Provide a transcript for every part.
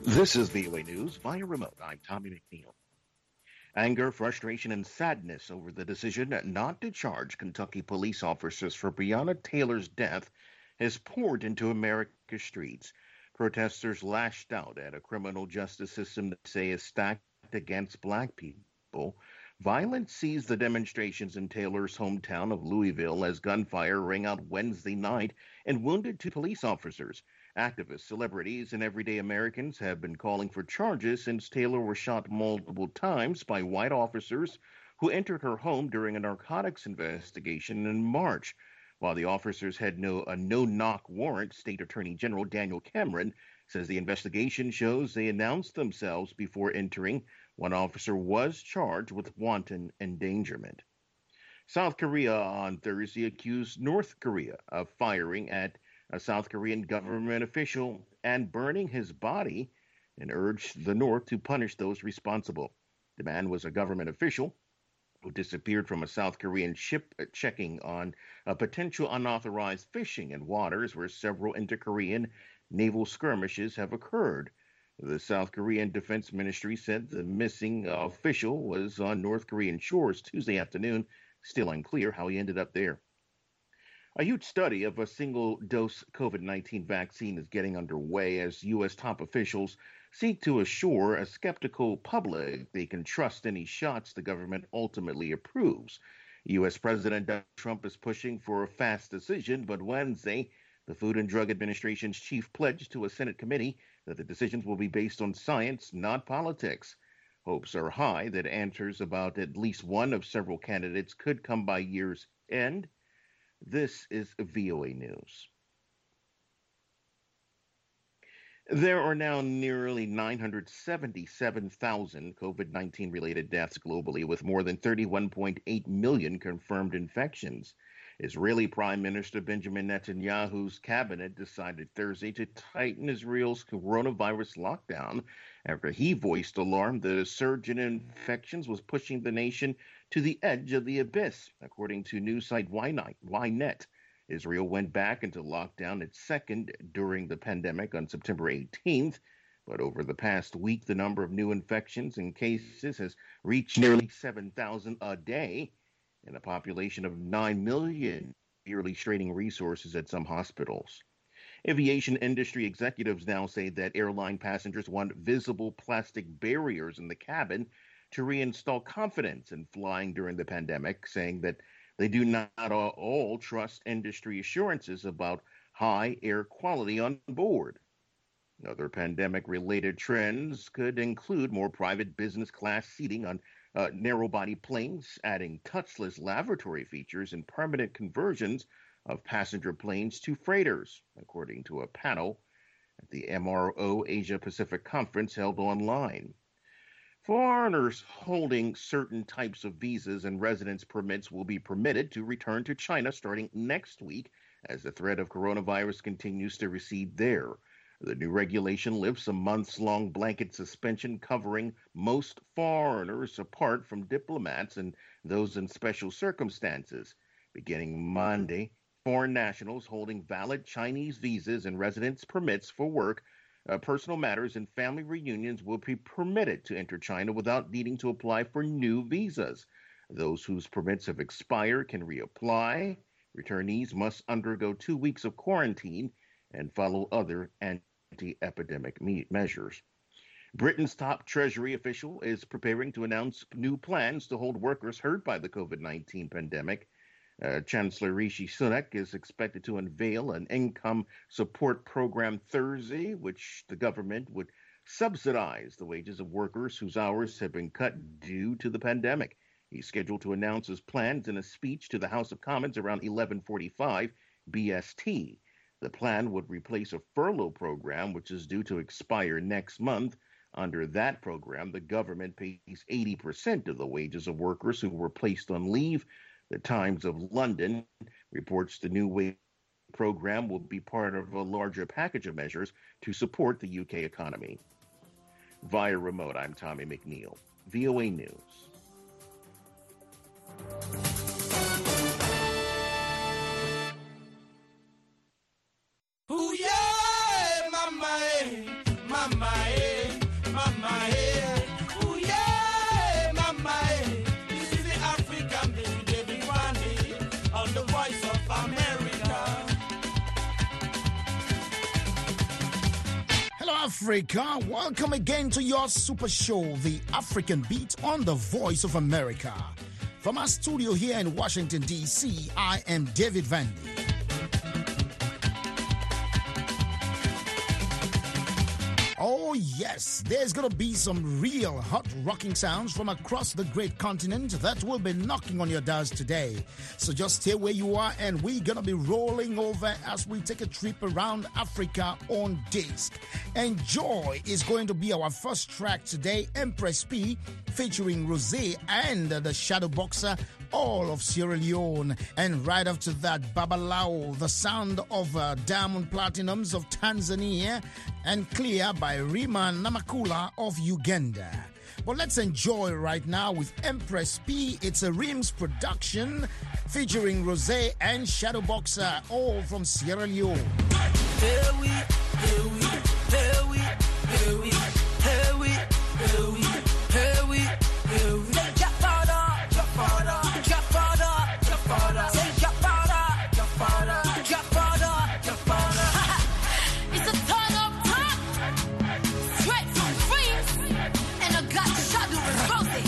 This is VOA News via remote. I'm Tommy McNeil. Anger, frustration, and sadness over the decision not to charge Kentucky police officers for Breonna Taylor's death has poured into America's streets. Protesters lashed out at a criminal justice system they say is stacked against black people. Violence seized the demonstrations in Taylor's hometown of Louisville as gunfire rang out Wednesday night and wounded two police officers. Activists, celebrities, and everyday Americans have been calling for charges since Taylor was shot multiple times by white officers who entered her home during a narcotics investigation in March. While the officers had a no-knock warrant, State Attorney General Daniel Cameron says the investigation shows they announced themselves before entering. One officer was charged with wanton endangerment. South Korea on Thursday accused North Korea of firing at a South Korean government official and burning his body and urged the North to punish those responsible. The man was a government official who disappeared from a South Korean ship checking on a potential unauthorized fishing in waters where several inter-Korean naval skirmishes have occurred. The South Korean Defense Ministry said the missing official was on North Korean shores Tuesday afternoon. Still unclear how he ended up there. A huge study of a single-dose COVID-19 vaccine is getting underway as U.S. top officials seek to assure a skeptical public they can trust any shots the government ultimately approves. U.S. President Donald Trump is pushing for a fast decision, but Wednesday, the Food and Drug Administration's chief pledged to a Senate committee that the decisions will be based on science, not politics. Hopes are high that answers about at least one of several candidates could come by year's end. This is VOA News. There are now nearly 977,000 COVID-19 related deaths globally, with more than 31.8 million confirmed infections. Israeli Prime Minister Benjamin Netanyahu's cabinet decided Thursday to tighten Israel's coronavirus lockdown after he voiced alarm that a surge in infections was pushing the nation to the edge of the abyss, according to news site Ynet. Israel went back into lockdown, its second during the pandemic, on September 18th. But over the past week, the number of new infections and cases has reached nearly 7,000 a day, and a population of 9 million, yearly straining resources at some hospitals. Aviation industry executives now say that airline passengers want visible plastic barriers in the cabin to reinstall confidence in flying during the pandemic, saying that they do not all trust industry assurances about high air quality on board. Other pandemic-related trends could include more private business class seating on narrow-body planes, adding touchless lavatory features, and permanent conversions of passenger planes to freighters, according to a panel at the MRO Asia Pacific Conference held online. Foreigners holding certain types of visas and residence permits will be permitted to return to China starting next week as the threat of coronavirus continues to recede there. The new regulation lifts a months-long blanket suspension covering most foreigners apart from diplomats and those in special circumstances. Beginning Monday, foreign nationals holding valid Chinese visas and residence permits for work, personal matters, and family reunions will be permitted to enter China without needing to apply for new visas. Those whose permits have expired can reapply. Returnees must undergo 2 weeks of quarantine and follow other anti-epidemic measures. Britain's top Treasury official is preparing to announce new plans to hold workers hurt by the COVID-19 pandemic. Chancellor Rishi Sunak is expected to unveil an income support program Thursday, which the government would subsidize the wages of workers whose hours have been cut due to the pandemic. He's scheduled to announce his plans in a speech to the House of Commons around 11:45 BST. The plan would replace a furlough program, which is due to expire next month. Under that program, the government pays 80% of the wages of workers who were placed on leave. The Times of London reports the new wage program will be part of a larger package of measures to support the UK economy. Via remote, I'm Tommy McNeil, VOA News. Ooh, yeah, mama, mama, Africa. Welcome again to your super show, The African Beat on the Voice of America. From our studio here in Washington, D.C., I am David Vandy. Oh yes, there's gonna be some real hot rocking sounds from across the great continent that will be knocking on your doors today. So just stay where you are and we're gonna be rolling over as we take a trip around Africa on disc. Enjoy is going to be our first track today, Empress P, featuring Rosé and the Shadow Boxer, all of Sierra Leone. And right after that, Babalao, the sound of Diamond Platinums of Tanzania, and Clear by Rima Namakula of Uganda. But let's enjoy right now with Empress P. It's a Rims production featuring Rosé and Shadow Boxer, all from Sierra Leone. Here we, here we, here we, here we, here we, here we, here we, here we. Say your father, your father, your father, your father. Say your father, your father, your father, your father. It's a ton of top, straight from Dreams, and I got Shadow and Rosé.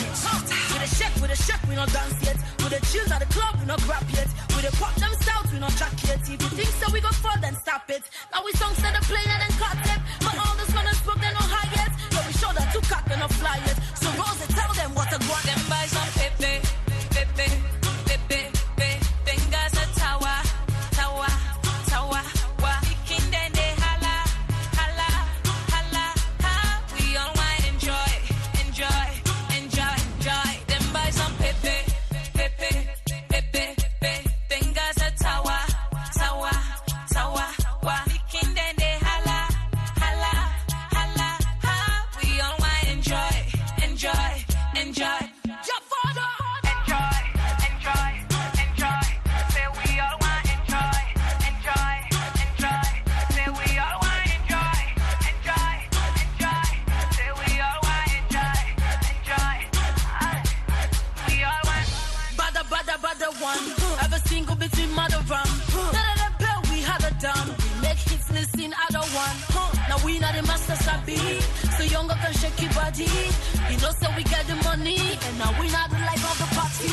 With a check, we not dance yet. With a chill at the club, we not grab yet. With a pop them styles, we not jack yet. If you think so, we go fall, then stop it. Now we songs that are playing and then cut them. But all this man and smoke, they no high yet. So we show that to cut, they no fly yet. So Rosé, tell them what to go. Them buy some pepe, pepe, pepe, pepe. Fingers a tower, tower, tower. Kicking then they holla, holla, holla, ha. We all wine, enjoy, enjoy, enjoy, enjoy. Them buy some pepe, pepe, pepe, pepe. Fingers a tower, tower, tower. Kicking then they holla, holla, holla, ha. We all wine, enjoy, enjoy, enjoy. Your father, enjoy, enjoy, enjoy. Say we all want enjoy, enjoy, enjoy. Say we all want enjoy, enjoy, enjoy. Say we all want enjoy, enjoy. We all want bada one. Ever single between mother rum. None of the bell we had a done. We make hits listen other one. Now we not the master sabi. So younger can shake your body. You know so we get the money. And now we not the life of the party.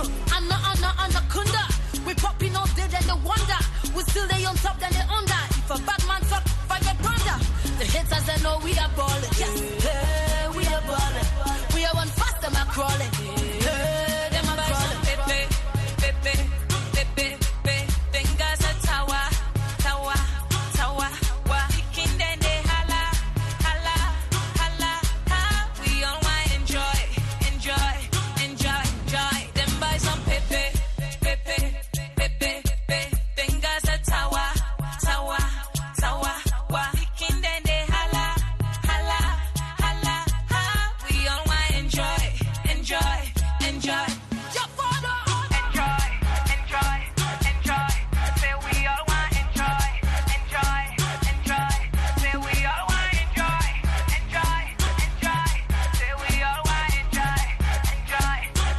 Anna kunda. We popping all day then the wonder. We still they on top then they under. If a bad man fuck, fire thunder. The haters they know we are ballin'. Yes, hey, we are ballin'. We are one fast them are crawling. Hey, them are crawling. Pepe, pepe, pepe, pepe. Fingers a tower, tower, tower. Kicking then they holla, holla, holla, ha. We all wine, enjoy, enjoy, enjoy, enjoy. Them buy some pepe, pepe, pepe, pepe. Fingers a tower, tower, tower. Kicking then they holla, holla, holla, ha. We all wine, enjoy, enjoy, enjoy. Your father, enjoy, enjoy, enjoy. Say we all want enjoy, enjoy, enjoy. Say we all want enjoy, enjoy, enjoy. Say we all want enjoy, enjoy.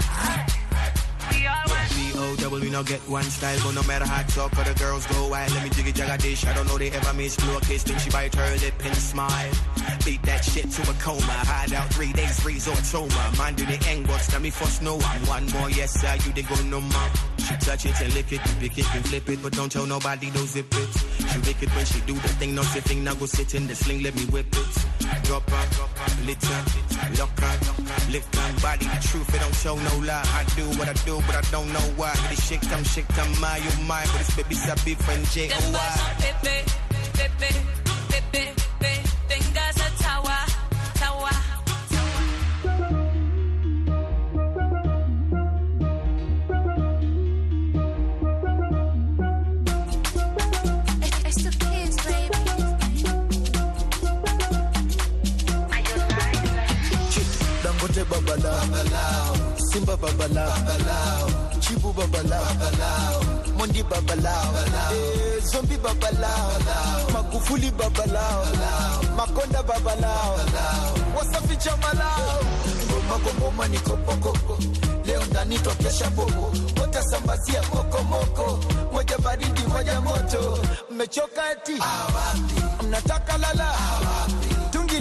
We all want. B-O-double, we no get one style, but no matter how talk, or the girls go wild. Let me jiggy jagga dish, I don't know they ever miss floor kiss. Then she bite her lip and smile. Beat that shit to a coma. Hide out 3 days, resort Toma. Mind do the end, what's me first know I'm one more, yes sir, you they go no more. She touch it and lick it, pick it and flip it, but don't tell nobody, don't zip it. She lick it when she do the thing, no sitting, now go sit in the sling, let me whip it. Drop her, litter, lock her, lick her body, the truth, it don't show no lie. I do what I do, but I don't know why. This shit come my, you mine, but this baby sabi friend J-O-Y. Them buy some pepe, pepe, pepe, pepe. Fingers a tower, tower. It's the kids, baby. Dangote babalao, Simba babalao, Chibu babalao, Mondi babalao, Zombie babalao, Magufuli babalao, Makonda babalao, Wasafi chamalao, Ngoma ni kopoko, leo ndani tokesha bobo, watasambazia moko, moja baridi moja moto, mmechoka eti, mnataka lala,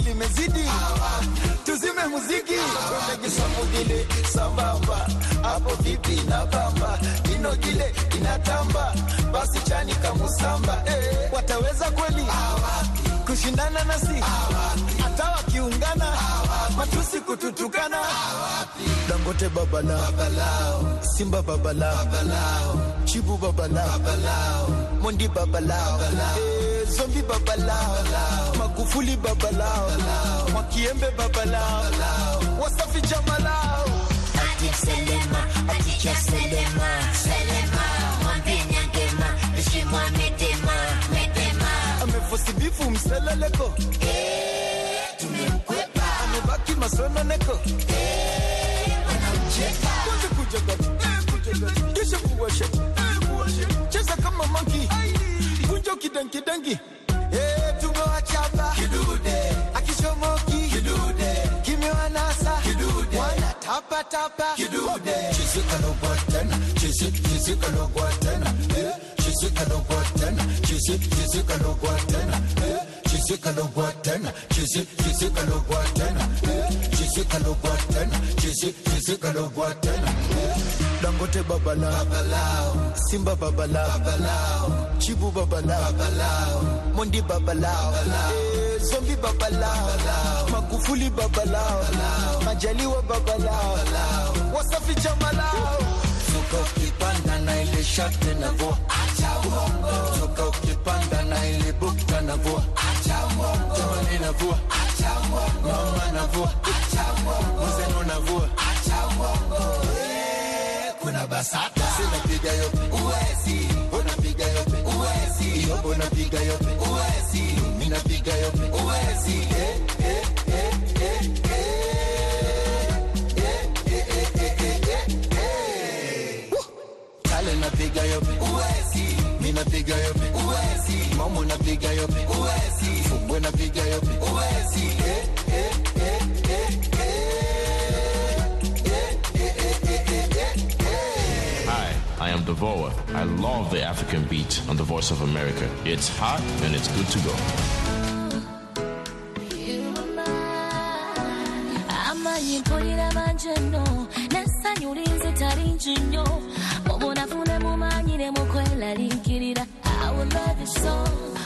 limezidi. Tuzime muziki. Twende kisambugile sambamba. Hapo vipi na bamba. Ino gile inatamba. Basi chani kamusamba. Wataweza kweli kushindana nasi? Hata wakiungana matusi kututukana. Dangote babalao, Simba babalao, Chibu babalao, Mondi babalao, Zombi babalao, Magufuli babalao, Mwakiembe babalao, Wasafi jamalao. Atif Selema, Aticha Selema, Selema, Mwambenya Gema, Bishimwa Medema, Medema. Amefosi bifu mseleleko, tumemkwepa. Amebaki masono neko, wanamcheka. kuja gati, kisha kuwasha, cheza kama monkey, kunjo kidangi, tumewachapa, kidude, akishomoki, kidude, kimewanasa, kidude, wana tapa, kidude, chizika no button, chizika no button, chizika no button, chizika no button, chizika no button, chizika no button, chizika no button, chizika no button. Dangote babalao, Simba babalao, Chibu babalao, Mondi babalao, Zombi babalao, Magufuli babalao, Majaliwa babalao, Wasafi jamalao. Tuka ukipanda na ile shati na vo, acha uongo. Tuka ukipanda na ile bukta na vo, acha uongo. Jamani na vo, acha uongo. Mama na vo, acha uongo. Mzeno na vo, acha uongo. Kuna basata, sina piga yope, uwezi. Unapiga yope, uwezi. Yobo unapiga yope, uwezi. Mina piga yope, uwezi. Kale napiga yope, uwezi. Mina piga yope, uwezi. Momo napiga yope, uwezi. Fumbwe napiga yope, uwezi. I am Devora. I love the African beat on the Voice of America. It's hot and it's good to go. I will love you so.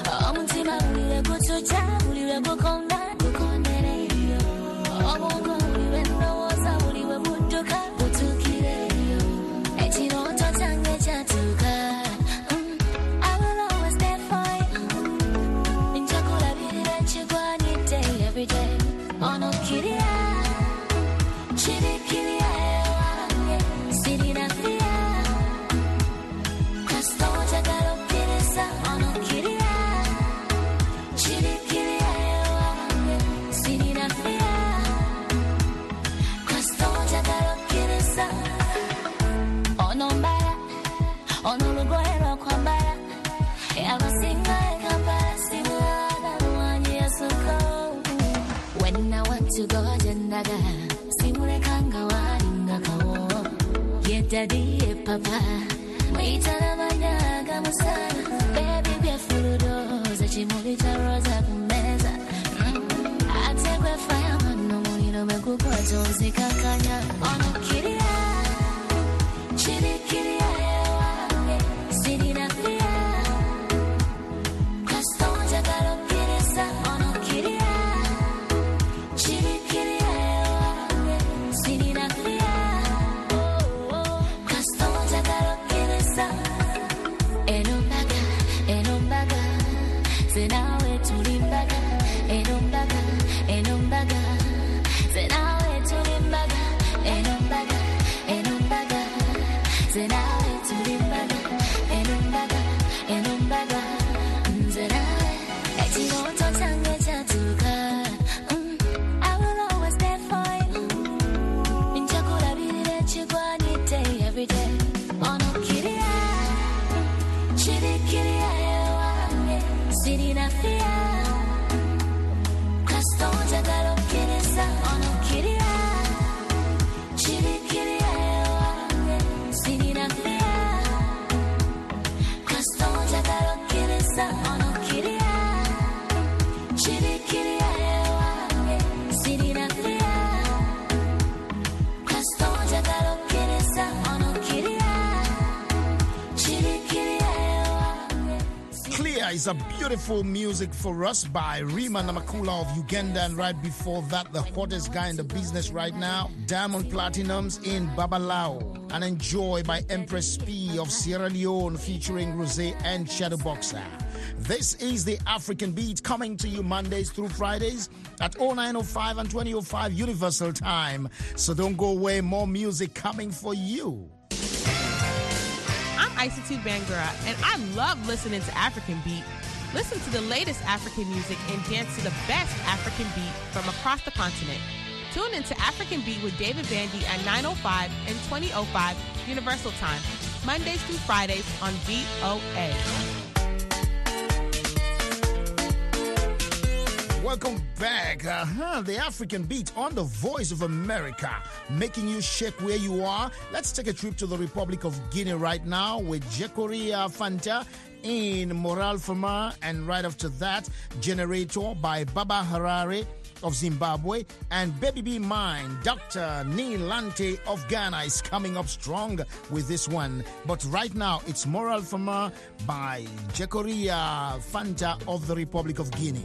When I want to go jendaga simule kanga waringa kawo yedadi papa maitana manyaga musana baby be furudo chimuli cha rosa kumeza atekwe fire mano muliro mekuko tonzi kakanya ono kiria chiri kiria ewa sini na fia kastonja galo kirisa ono kiria chiri kiria ewa sini na fia kastonja galo kirisa enombaga senawe tulimbaga enombaga senawe tulimbaga enombaga senawe tulimbaga enombaga senawe echinoto change chatuka I will always stand for you ninchakulabirira chigwanite every day ono kiria chiri kiria ewange siri na fia kastonja galo kirisa ono kiria chiri kiria ewange siri na fia kastonja galo kirisa ono kiria chiri kiria ewange Here is a beautiful music for us by Rima Namakula of Uganda, and right before that, the hottest guy in the business right now, Diamond Platinums in Babalao, and Enjoy by Empress P of Sierra Leone featuring Rosé and Shadowboxer. This is the African Beat, coming to you Mondays through Fridays at 09:05 and 20:05 Universal Time. So don't go away, more music coming for you. I'm Isatu Bangura, and I love listening to African Beat. Listen to the latest African music and dance to the best African beat from across the continent. Tune into African Beat with David Bandy at 9:05 and 20:05 Universal Time, Mondays through Fridays on VOA. Welcome back. The African Beat on the Voice of America, making you shake where you are. Let's take a trip to the Republic of Guinea right now with Jekoria Fanta in Moral Fama, and right after that, Generator by Baba Harare of Zimbabwe, and Baby Be Mine, Dr. Nilante of Ghana is coming up strong with this one. But right now, it's Moral Fama by Jekoria Fanta of the Republic of Guinea.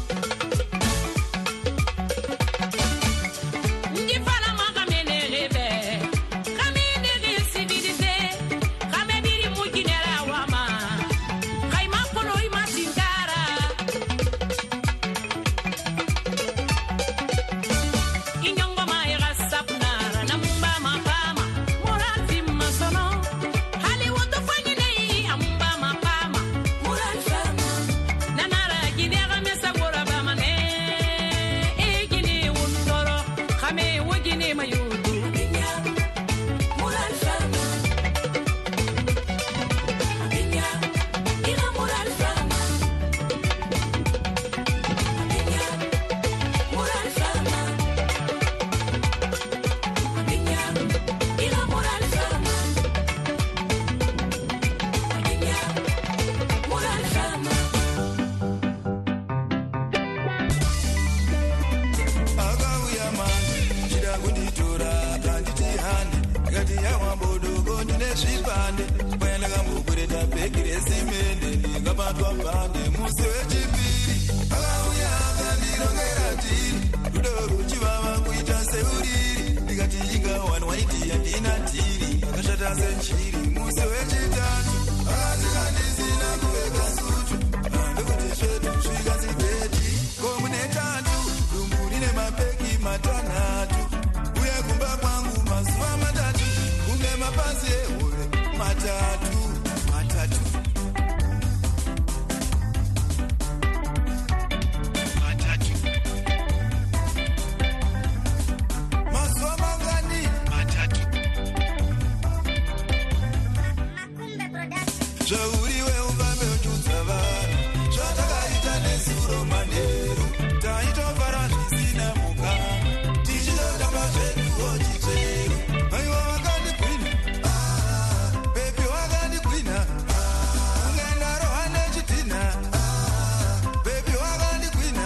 Baby ndikati yawa bodogo ndine zvipande kwaenda kambokureta bhegi resimende ndingabatwa bhande musi wechipiri akauya akandirongera tiri rudo ruchivava kuita seuriri ndikati inga waiti handina tiri akashata senchiri musi wechitatu akati kandisina kupfeka sutu ndokuti svetu zvikazideti komune tatu dumbu rine mapeki matanhatu uye kumba kwangu mazuva matatu kune mapazi ehove matatu mazuva mangani matatu zvauriwe ufambe uchudza vanhu zvatakaita nesuro manheru taitofara zvisina mukana tichitotamba zveduwo chitero aiwa vakandigwina bebi wakandigwina ungaenda rohane chitina bebi wakandigwina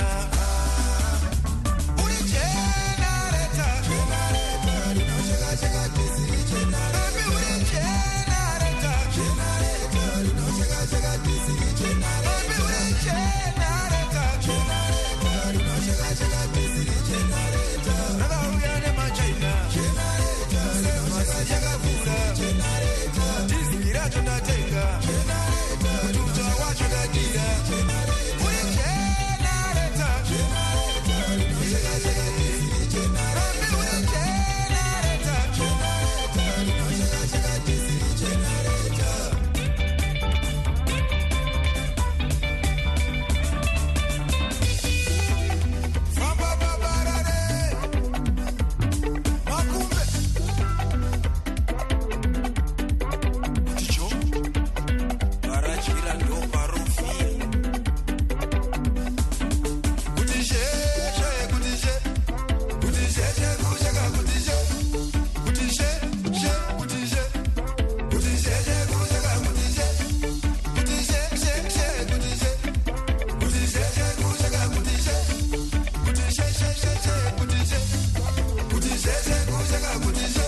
uri jenareta rinochekacheka disiri bebi uri jenareta rinochekacheka disiri bebi uri jenareta rinochekacheka disiri rakauya nemachaina semhasa yakavura diziri racho ndatenga mututa wacho ndadira uri jenareta rinochekacheka disiri bebi uri jenareta rinochekacheka disiri famba babarare makumbe kuticho barachira ndo parofia kutishe kutishe kutishe kushaka kutishe kutishe kutishe kutishe kushaka kutishe kutishe kutishe kutishe kushaka kutishe kutishe kutishe kushaka kutishe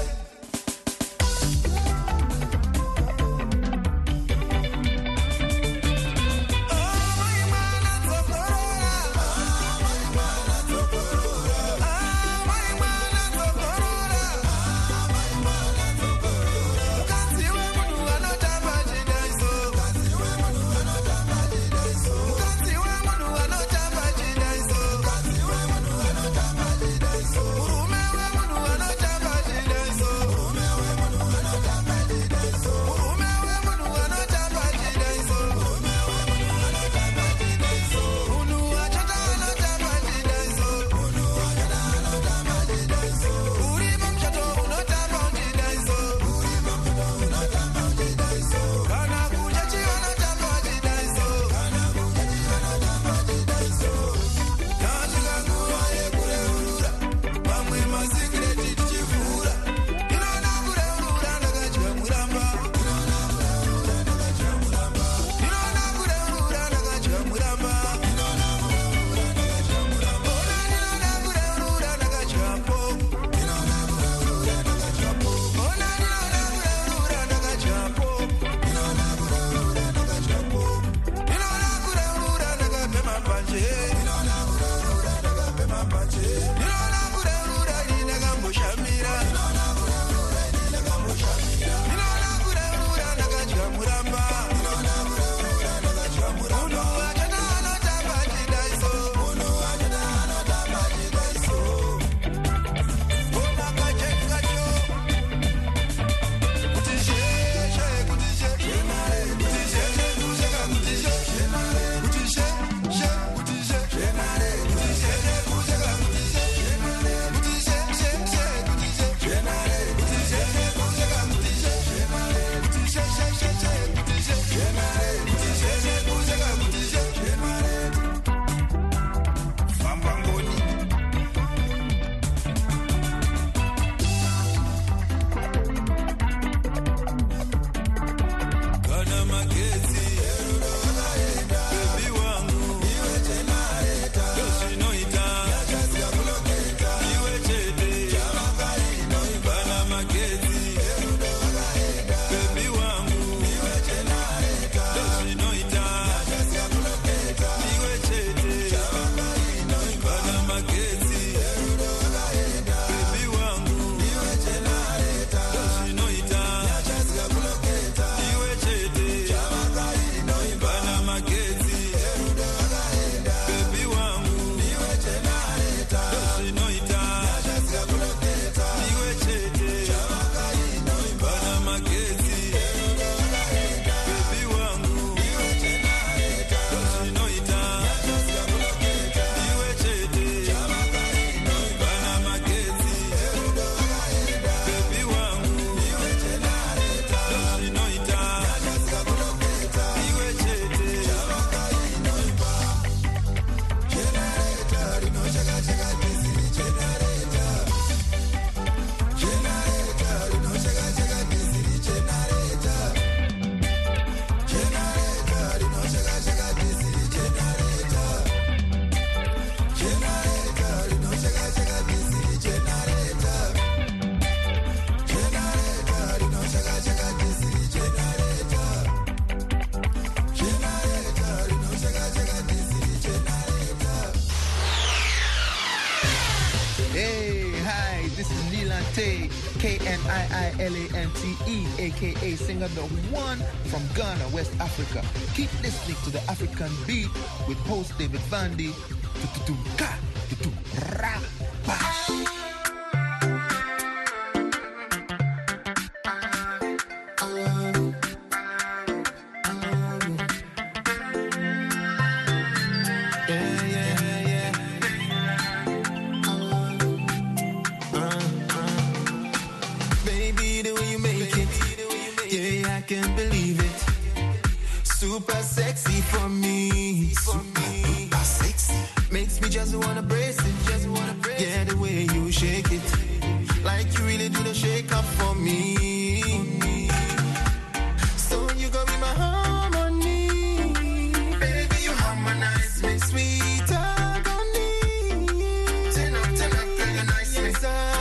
Niilante, Kniilante, aka singer the one from Ghana, West Africa. Keep listening to the African Beat with host David Vandy. Tututumka, tutumra, bash. Can't believe it. Super sexy for me. Super sexy. Makes me just wanna brace it. Yeah, the way you shake it. Like you really do the shake up for me. So you gon' be my harmony. Baby, you harmonize me. Sweet agony. 10 up, girl, you're nice. Yes,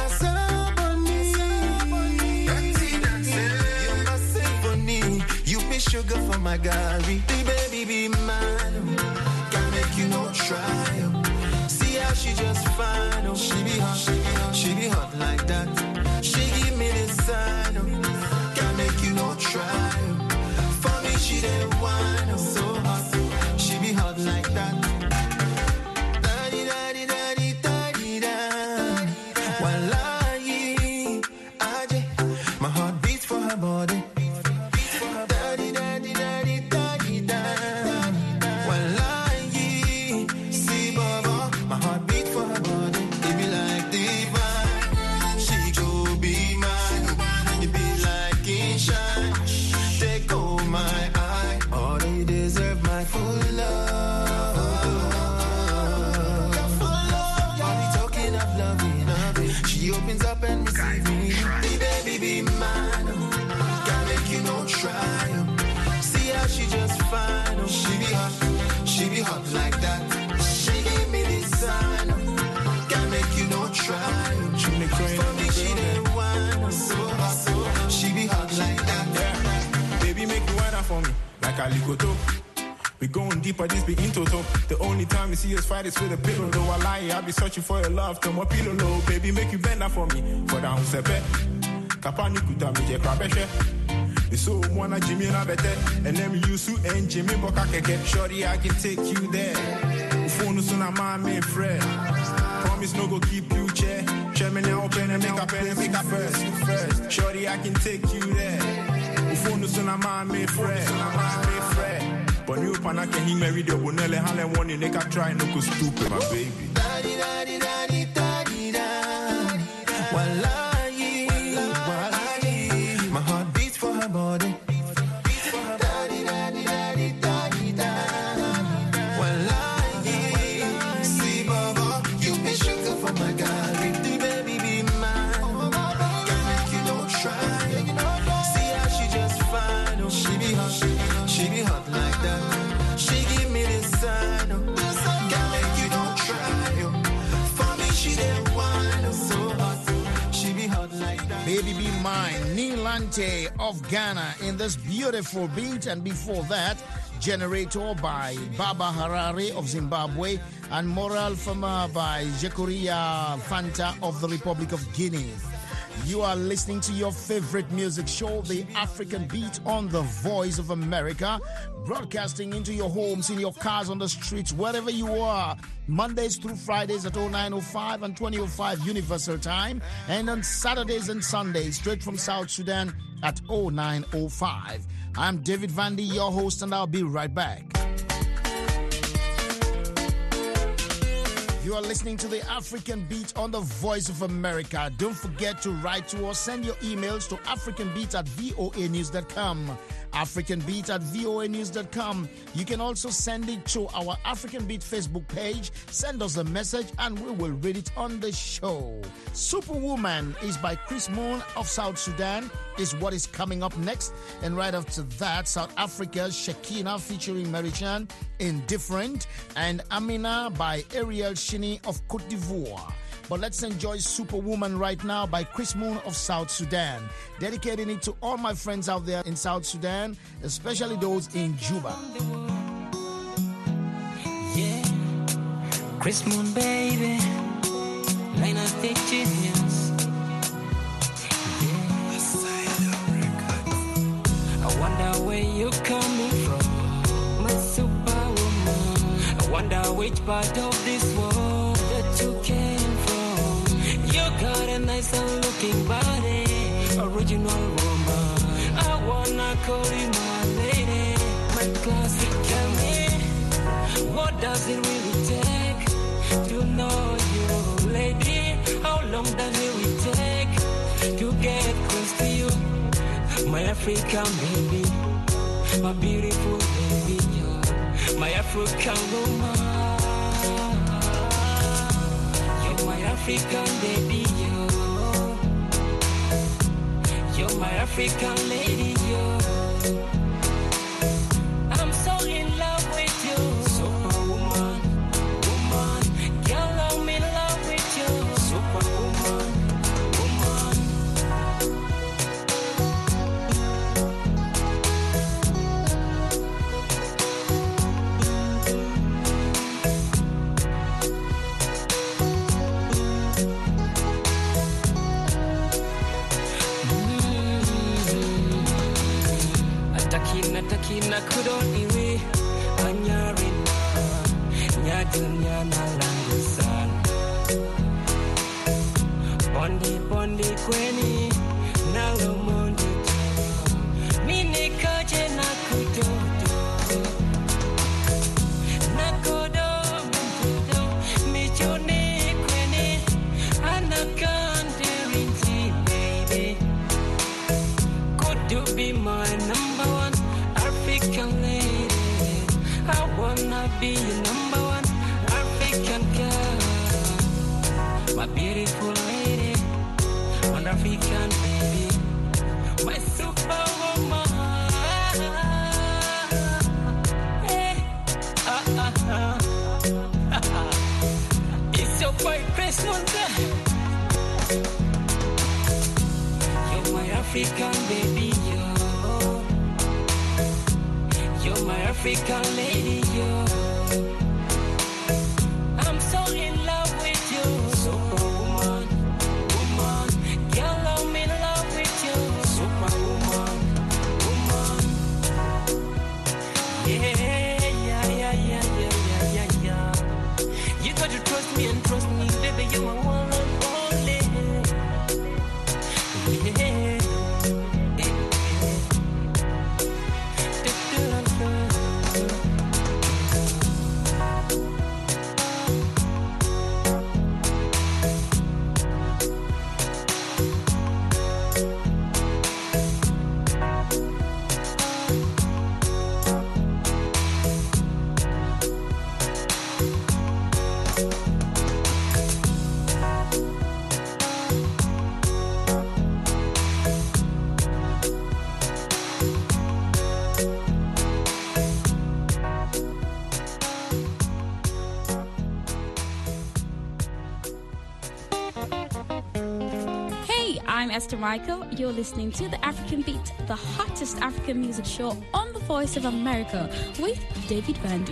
sugar for my Gary, baby be mine. Can't make you no try. See how she just fine. Oh, she be hot like that. She give me the sign. Can't make you no try. For me she the wine. Oh, so hot, she be hot like that. Da-di, da-di, da-di, da-di, da. Wallahi, Aje, my heart beats for her body. See how she just fine. Oh, she be hot like that. She give me this sign. Can't make you no try. She make for me she the one. So hot, she be hot like that. Yeah. Baby, make you wine up for me like a ligoto. We going deeper, this be in toto. The only time you see us fight is with a pillow. Though I lie, I be searching for your love. Come up pillow low, baby, make you bend up for me. For down sepe, kapani kuta mi je krabeshe. So wanna Jimmy and I better, and then you su and Jimmy Boka get shorty, I can take you there. Phone soon I'm my friend. Promise no go keep you chair. Chairman now open and make up first. Shorty, I can take you there. Phone soon I'm my friend. But you pana can he marry the bonelle Halen one in make a try no go stupid, my baby. Daddy, daddy, daddy, daddy, daddy. Wallahi, my heart beats for her body. Daddy, daddy, daddy, daddy, daddy. Wallahi, see Baba, you be sugar for my Gary. The baby be mine. Can't make you no try. See how she just fine. Oh, she be hot like that. She give me this sign. Oh, can't make you no try. For me she the one. So hot, she be hot like that. Baby Be Mine, Niilante of Ghana in this beautiful beat. And before that, Generator by Baba Harare of Zimbabwe and Moral Fama by Jekoria Fanta of the Republic of Guinea. You are listening to your favorite music show, The African Beat, on the Voice of America, broadcasting into your homes, in your cars, on the streets, wherever you are, Mondays through Fridays at 09:05 and 20:05 Universal Time, and on Saturdays and Sundays, straight from South Sudan at 09:05. I'm David Vandy, your host, and I'll be right back. You are listening to The African Beat on the Voice of America. Don't forget to write to us. Send your emails to africanbeat@voanews.com. africanbeat@voanews.com. You can also send it to our African Beat Facebook page. Send us a message and we will read it on the show. Superwoman is by Chris Moon of South Sudan is what is coming up next. And right after that, South Africa's Shekina featuring Marichan, Indifferent, and Amina by Ariel Shini of Cote d'Ivoire. But let's enjoy Superwoman right now by Chris Moon of South Sudan. Dedicating it to all my friends out there in South Sudan, especially those in Juba. Yeah, Chris Moon, baby. Line of the genius. which part of this world that you came from. You got a nice and looking body, original woman. I wanna call you my lady, my classic. Tell me, what does it really take to know you, lady? How long does it really take to get close to you? My African baby, my beautiful baby, my African woman. You're my African baby, you're my African lady, I'm so in love with you, superwoman, woman. Girl, I'm in love with you, superwoman, woman. Atakina kudoniwe anyarina nyadunya na langu sana Bondi kweni nalo mondi mini kaje na kudodo michoni kweni anakande rinti baby. Could you be my number one African lady? I wanna be your number one African girl, my beautiful lady, my African baby, my superwoman. Hey, It's your boy Christmas Day. You're my African baby, you're my African lady, I'm so in love with you, superwoman, woman. Girl, I'm in love with you, superwoman, woman. Yeah. You got to trust me and trust me, baby, you are one and only. Yeah. I'm Esther Michael. You're listening to The African Beat, the hottest African music show on the Voice of America with David Vandy.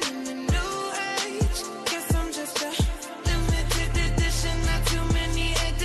Limited edition, not too many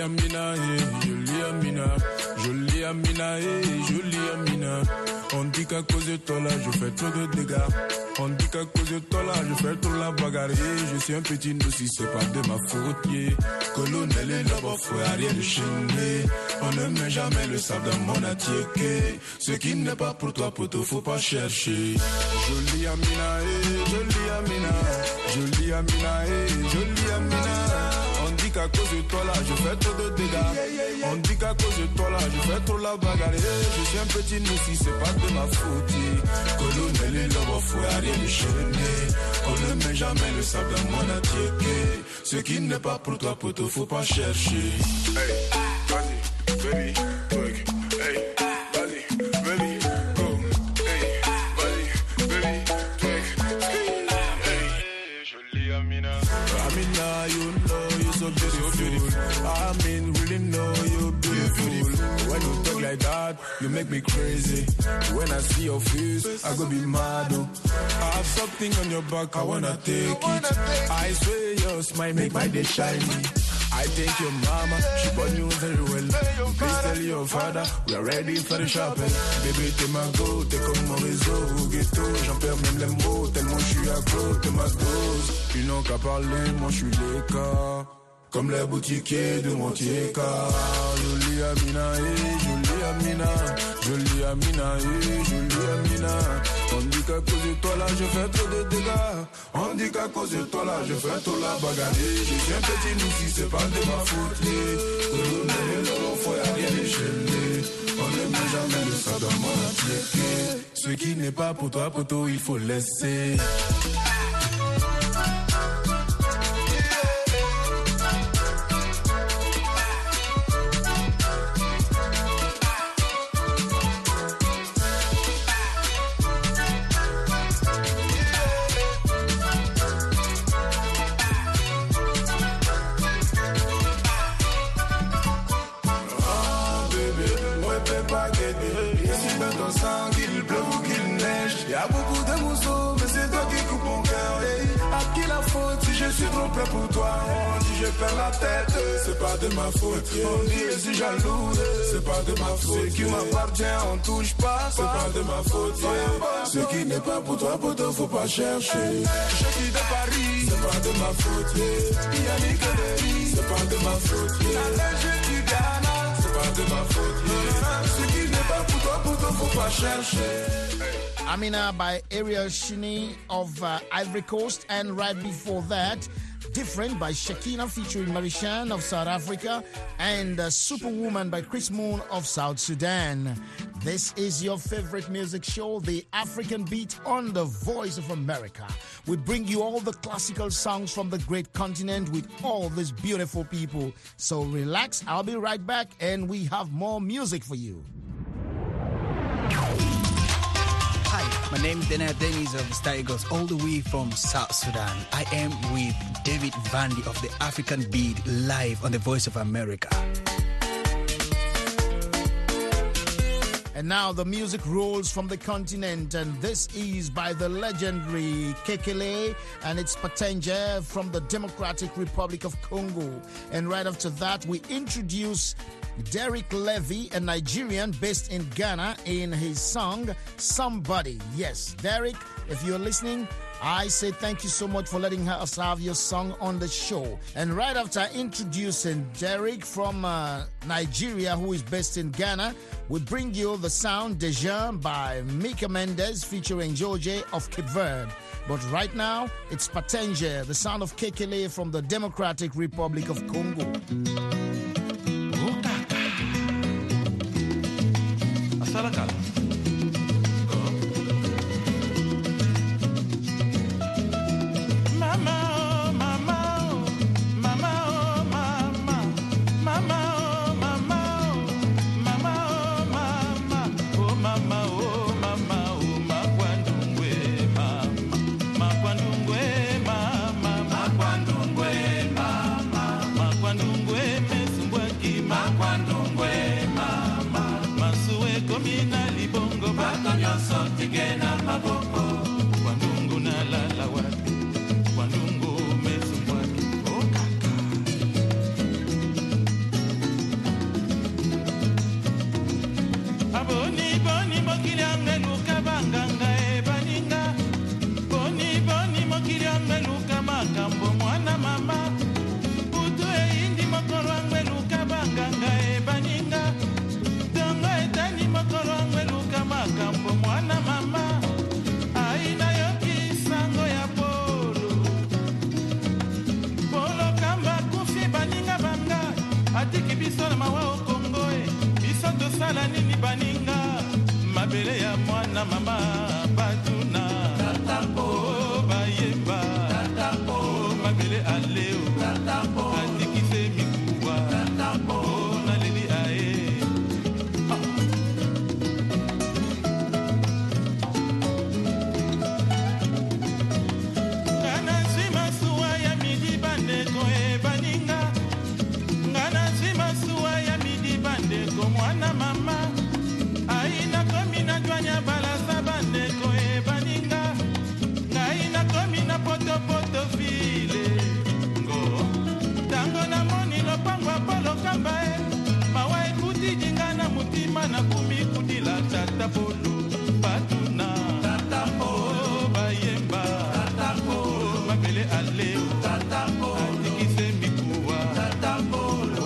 Amina, jolie Amina, jolie Amina, jolie Amina. On dit qu'à cause de toi là, je fais trop de dégâts. On dit qu'à cause de toi là, je fais trop la bagarre. Je suis un petit si c'est pas de ma faute. Yeah. Colonel et là-bas, faut rien de chaîner. On ne met jamais le sable dans mon attiéké. Ce qui n'est pas pour toi, poto, faut pas chercher. Jolie Amina, jolie Amina, jolie Amina, jolie Amina. On dit qu'à cause de toi là, je fais trop de dégâts. On dit qu'à cause de toi là, je fais trop la bagarre. Je suis un petit si c'est pas de ma faute. Colonel et là-bas, faut rien de chaîner. On ne met jamais le sable dans mon attiéké. Ce qui n'est pas pour toi, poto, faut pas chercher. Hey, vas-y, baby, twerk. Hey, vas-y, baby, go. Hey, vas-y, baby, twerk. Hey, jolie Amina. Amina, you know you're so beautiful. I mean, really know you're beautiful. When you talk like that, you make me crazy. When I see your face, I go be mad. I have something on your back, I wanna take it. I swear your smile make my day shiny. I thank your mama, she born you very well. Please tell your father, we are ready for the shopping. Baby, t'es ma go, t'es comme mon réseau. Ghetto, j'en perds même les mots, tellement je suis accro, t'es ma dose. Ils n'ont qu'à parler, moi je suis les cas. Comme les boutiquiers de Montieka. Jolie Amina, jolie Amina, jolie Amina, jolie Amina. On dit qu'à cause de toi là, je fais trop de dégâts. On dit qu'à cause de toi là, je fais trop la bagarre. Je suis un petit si c'est pas de ma faute. Colonel, il faut rien déchaîner. On ne met jamais le sang dans mon attiéké. Ce qui n'est pas pour toi, poto, il faut laisser. Qu'il pleut ou qu'il neige, y a beaucoup de mousseaux, mais c'est toi qui coupe mon cœur. Hey, à qui la faute si je suis trop près pour toi? On dit je perds la tête, c'est pas de ma faute. On dit je suis jaloux, c'est pas de ma faute. Ce qui m'appartient, on touche pas, c'est pas de ma faute. Ce qui n'est pas pour toi, poto, faut pas chercher. Je suis de Paris, c'est pas de ma faute. Yannick Adeli, c'est pas de ma faute. La je du Ghana, c'est pas de ma faute. Ce qui n'est pas pour toi, poto, faut pas chercher. Amina by Ariel Shini of Ivory Coast, and right before that, Different by Shekina featuring Marishan of South Africa, and Superwoman by Chris Moon of South Sudan. This is your favorite music show, The African Beat on the Voice of America. We bring you all the classical songs from the great continent with all these beautiful people. So relax, I'll be right back, and we have more music for you. Hi, my name is Dena Dennis of Star Eagles, all the way from South Sudan. I am with David Vandy of the African Beat, live on the Voice of America. And now the music rolls from the continent, and this is by the legendary Kekele, and it's Patenje from the Democratic Republic of Congo. And right after that, we introduce Derek Levy, a Nigerian based in Ghana, in his song, Somebody. Yes, Derek, if you're listening, I say thank you so much for letting us have your song on the show. And right after introducing Derek from Nigeria, who is based in Ghana, we bring you the sound Deja by Mika Mendes featuring George of Cape Verde. But right now, it's Patenje, the sound of Kekele from the Democratic Republic of Congo. mokolo angweluka banganga ebaninga tongo etani mokolo angweluka makambo mwana mama aina yoki sango ya polo polo kamba kufi baninga banga atiki biso na mawa okongo biso tosala nini baninga mabele ya mwana mama batuna tatambo bayemba tatambo mabele aleo tatambo atikise mikuwa tatambo naleli ae ngana zima suwa ya midi bandeko ebaninga ngana zima suwa ya midi bandeko mwana mama aina komi na jwanya balasa bandeko ebaninga ngaina komi na poto file ngo tango na moni lopango apolo kamba mawa ekuti jinga na mutima na kumi kudila tata polo patuna tata polo bayemba tata polo mabele aleo tata polo atikise mikuwa tata polo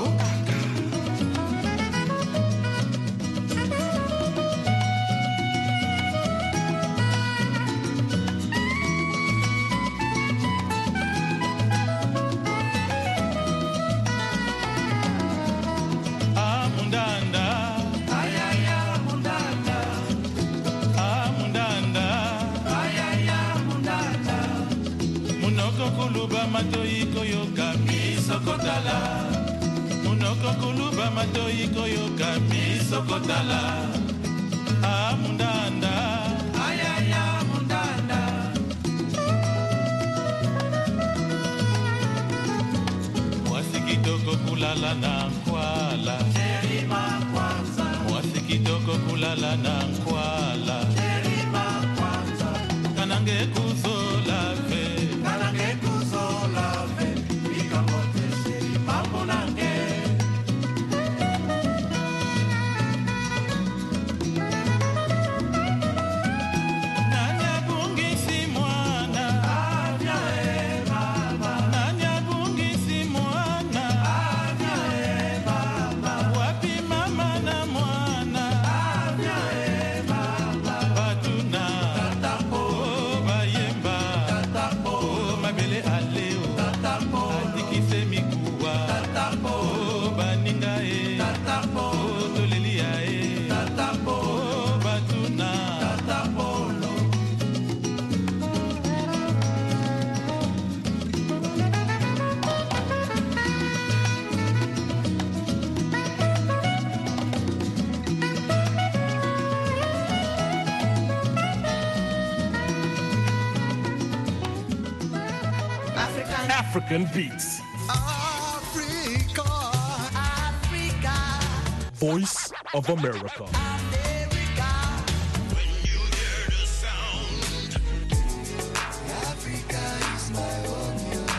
kuluba matoiko yoka misokotala munoko kuluba matoiko yoka misokotala amundanda ayaya mundanda mwasikitoko kulala na nkwala terima kwanza mwasikitoko kulala na nkwala terima kwanza kanange kuzola fe African Beats. Africa, Africa. Voice of America. When you hear the sound, Africa is my home.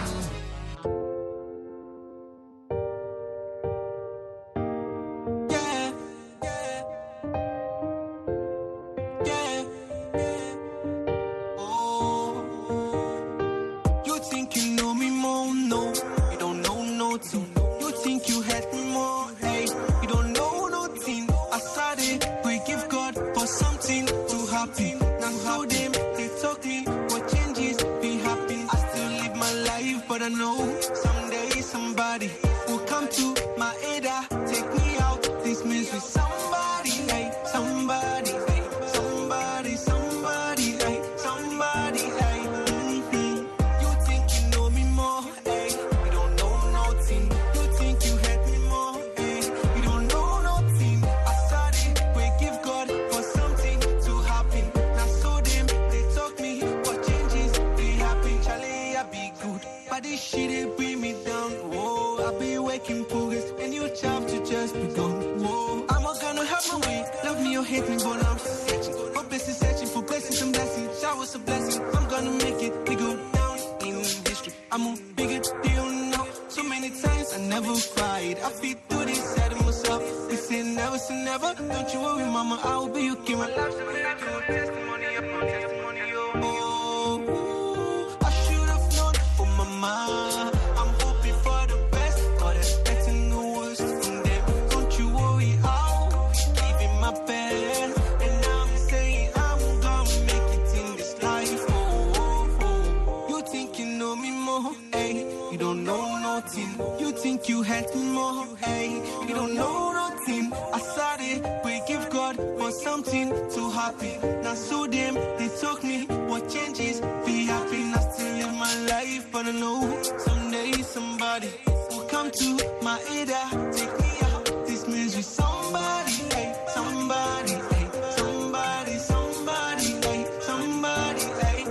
Yeah, yeah, yeah, yeah. Oh, you think you know me more? No, you don't know nothing. You think you hate me more? Hey, you don't know nothing. I started, we give God for something to happen. Now how them, they talk me, what changes be happen. I still live my life, but I know someday somebody will come to my aid, take me out this misery. Somebody, hey, somebody, hey, somebody, somebody, hey, somebody, hey. You think you know me more, hey, you don't know nothing. You think you hate me more, hey, you don't know nothing. I started, we give God for something to happen. Now so them, they talk me, what changes be happen. Charlie, I be good, but this shit it bring me down. Whoa, I be waking progress, and you chop to just begun. Whoa, I'm not gonna have my way. Love me or hate me, but I'm searching for blessings, searching for blessings and blessings. Showers of blessings, I'm gonna make it. We go down in history. I'm a bigger deal now. So many times I never cried. I feel through this side of myself. They say never say never. Don't you worry, mama, I will be your king. My life's a testimony upon testimony. Oh, I should have known for mama. I'm hoping for the best, but expecting wanting more. Hey, you don't know routine. I started, we give God for something too happy. Now so them, they took me. What changes? Be happy, not to live my life. But I know someday somebody will come to my aid. Take me out this misery. Somebody, hey, somebody, hey, somebody, somebody, hey, somebody, hey.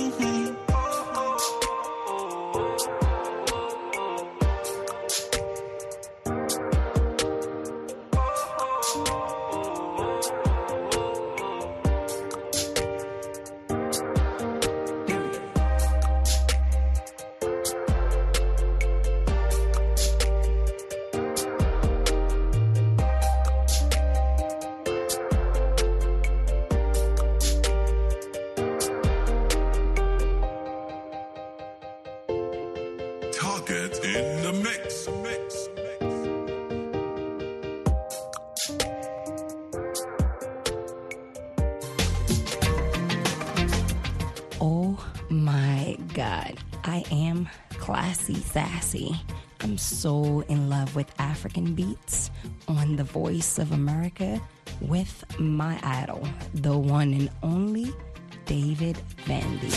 Target in the mix. Oh my God, I am classy sassy. I'm so in love with African beats on the Voice of America with my idol, the one and only David Vandy.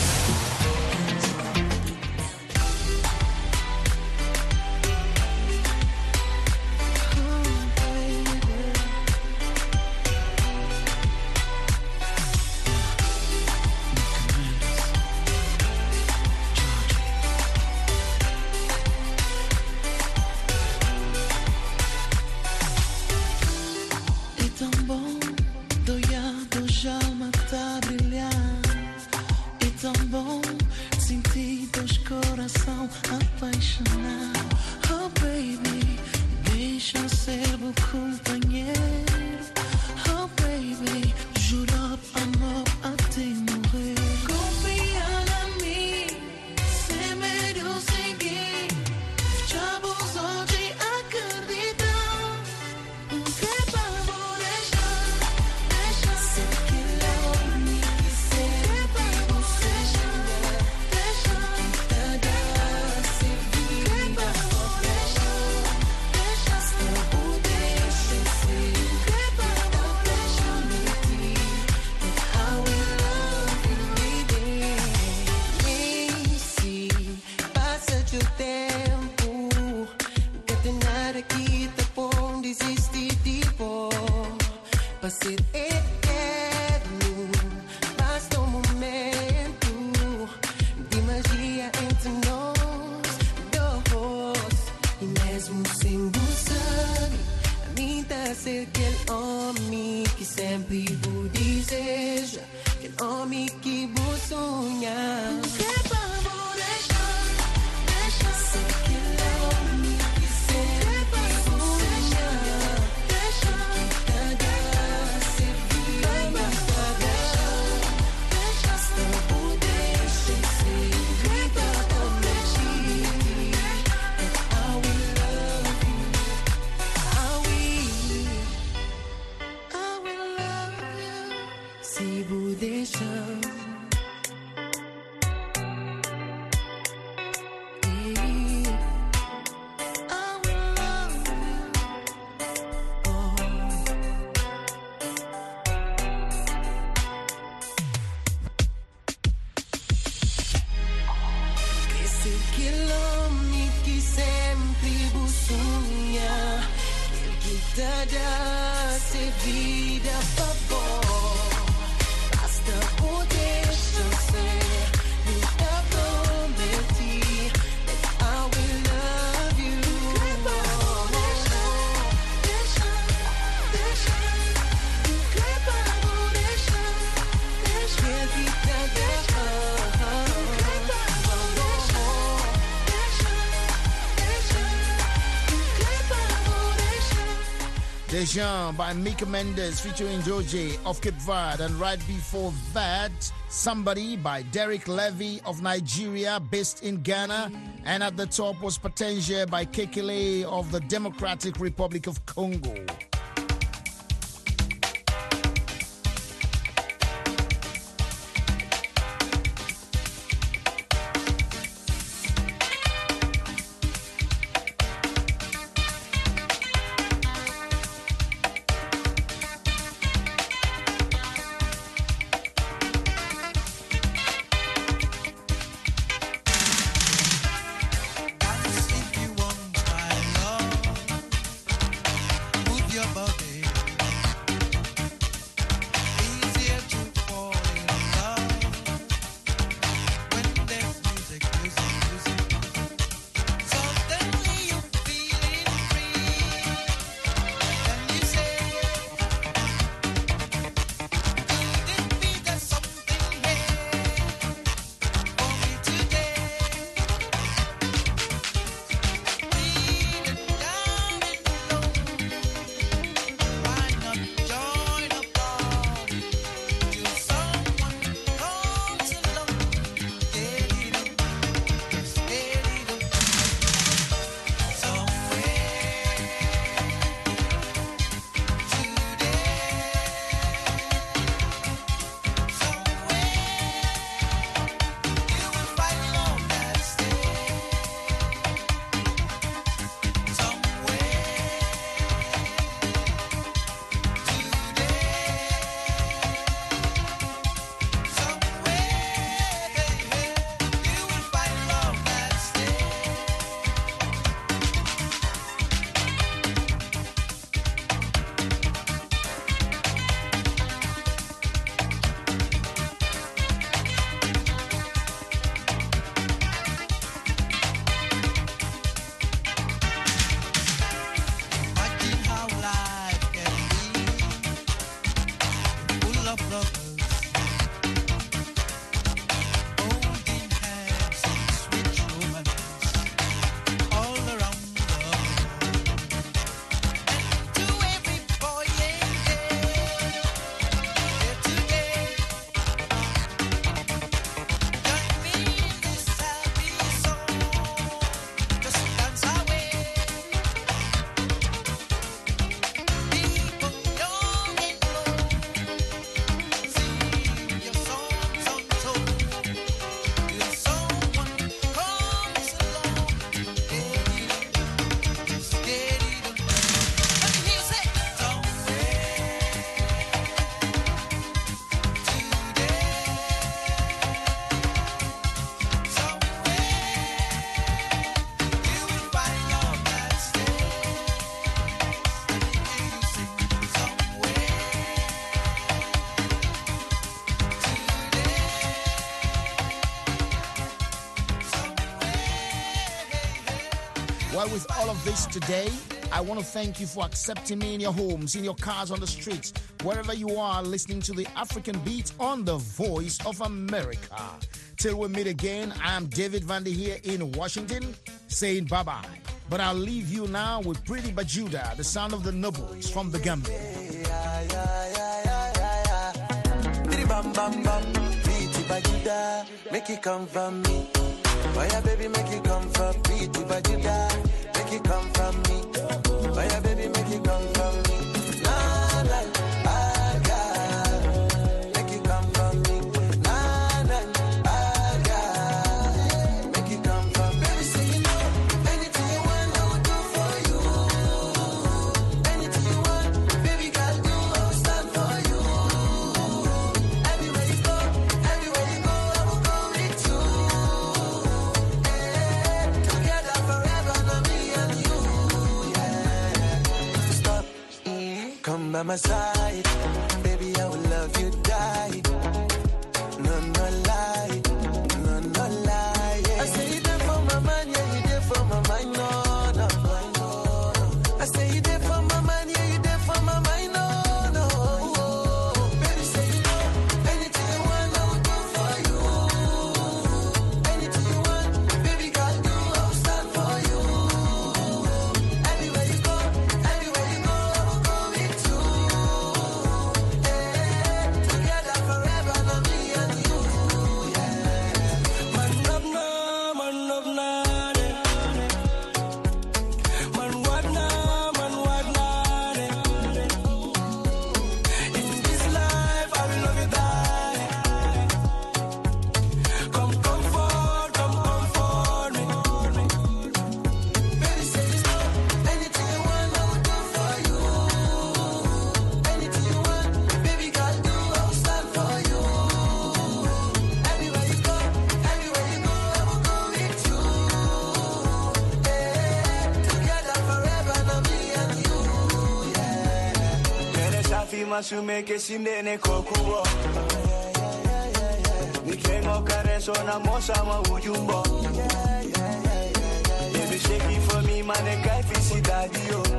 Dejan by Mika Mendes featuring Joji of Cape Verde, and right before that, Somebody by Derek Levy of Nigeria, based in Ghana, and at the top was Potensia by Kekele of the Democratic Republic of Congo. Well, with all of this today, I want to thank you for accepting me in your homes, in your cars, on the streets, wherever you are listening to the African Beat on the Voice of America. Till we meet again, I'm David Vandy here in Washington saying bye-bye. But I'll leave you now with Pretty Bajuda, the sound of the Nobles from the Gambia. Bam bam bam, Pretty Bajuda, make it come from me. Why baby make it come from Pretty Bajuda, make it come from me. Why baby make it come from me. Nah, nah, I got, make it come from me. Nah, nah, I got, make it come from me. Baby say you know, anything you want I will do for you. Anything you want, baby girl do, I will stand for you. Everywhere you go, I will go with you. Together forever, not me and you. Yeah. Stop, come by my side, baby. I will love you, die. No, no lie, no, no lie. Yeah. I say you there for my man, yeah, you there for my mind, no, no, no. I say you there for my man, yeah, you there for my mind, no, no. Baby, say you know, anything you want, I will do for you. Anything you want, baby, girl, do, I will stand for you. Everywhere you go, I will go with you. Together forever, not me and you. Man love na, man love na, man what na, in this life, I will love you die. Come comfort me. Baby, say you know, anything you want, I will do for you. Anything you want, baby girl, do, I will stand for you. Everywhere you go, I will go with you. Together forever, not me and you. Mere safi masumeke sindene kokubo. Nikengo kareso na mosa wa ujumbo. Baby shake it for me, man, I can't feel daddy, yo.